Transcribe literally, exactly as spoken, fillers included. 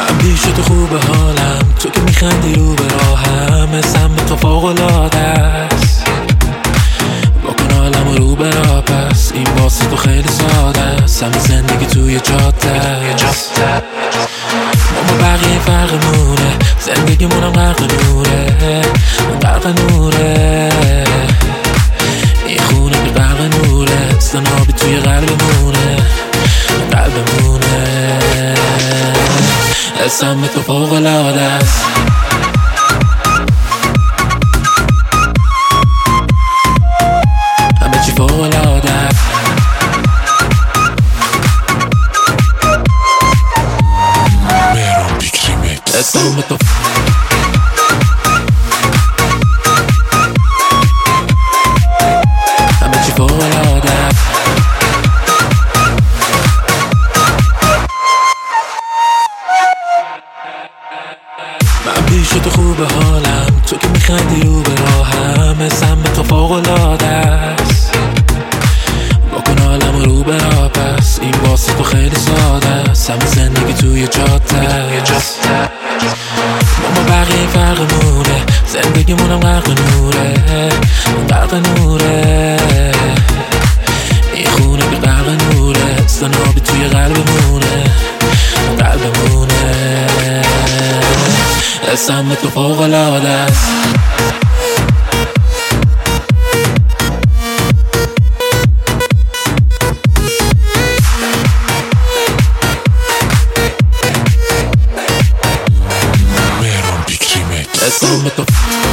من پیش تو خوبه حالم، تو که میخندی رو به راهم، اسم تو فوق‌العاده است. بکن حالم رو به راه پس، این واسه تو خیلی ساده است. همه زندگی توی جاده است. ما بقیه فرقمونه، زندگیمونم غرق نوره، غرق نوره. این خونه که غرق نوره، سنابی توی قلبمونه، قلبمونه. اسم تو فوق‌العاده است. همه چی فوق‌العاده است. مهران پیک ریمیکس. اسم تو همه چی فوق‌العاده است. من پیش تو خوبه حالم، تو که میخندی رو به راهم، اسم تو فوق‌العاده است. بکن حالم رو به راه پس، این واسه تو خیلی ساده است. همه زندگی توی جاده است. ما بقیه فرقمونه، زندگیمونم غرق نوره، غرق نوره. این خونه که غرق نوره، سنابی توی قلبمونه، قلبمونه. اسم تو فوق‌العاده است. مهران پیک ریمیکس. اسم تو